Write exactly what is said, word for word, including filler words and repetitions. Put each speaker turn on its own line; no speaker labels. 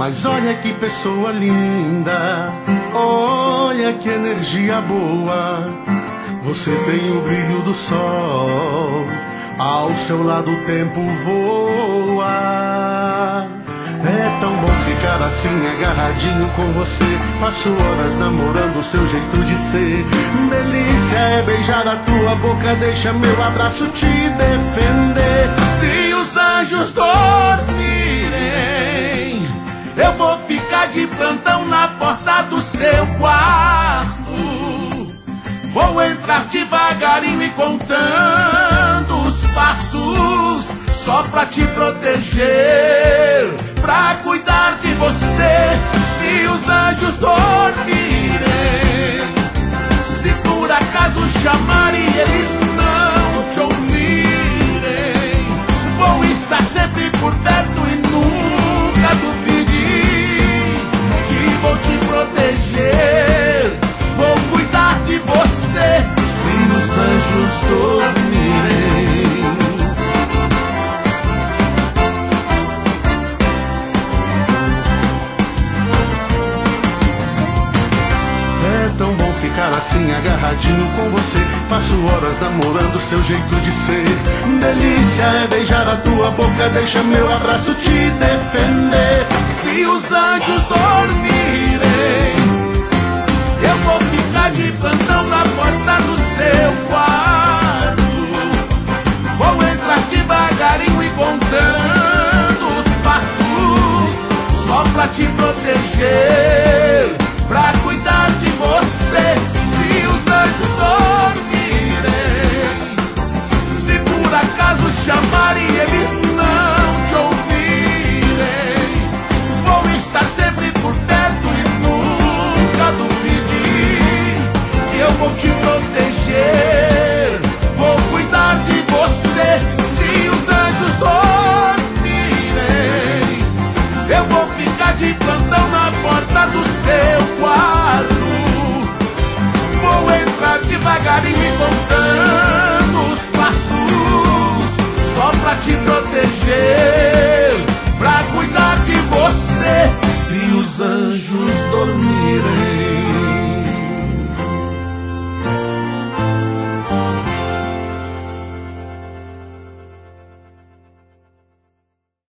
Mas olha que pessoa linda, olha que energia boa. Você tem o brilho do sol, ao seu lado o tempo voa. É tão bom ficar assim agarradinho com você. Passo horas namorando o seu jeito de ser. Delícia é beijar a tua boca, deixa meu abraço te defender. Se os anjos dormirem, eu vou ficar de plantão na porta do seu quarto. Vou entrar devagarinho e contando os passos, só pra te proteger, pra cuidar de você. Se os anjos dormirem, se por acaso chamarem e eles não te ouvirem, vou estar sempre por perto e nunca duvide que vou te proteger, vou cuidar de você. Se os anjos dormirem. É tão bom ficar assim agarradinho com você. Passo horas namorando seu jeito de ser. Delícia é beijar a tua boca, deixa meu abraço te defender. Se os anjos dormirem, eu vou ficar de plantão na porta do seu quarto. Vou entrar devagarinho e contando os passos, só pra te proteger, pra cuidar de você. Se os anjos dormirem, se por acaso chamarem e eles não te ouvirem, vou estar sempre por perto e nunca duvidar, eu vou te proteger, vou cuidar de você. Se os anjos dormirem, eu vou ficar de plantão na porta do seu quarto. Vou entrar devagarinho e contando os passos, só pra te proteger,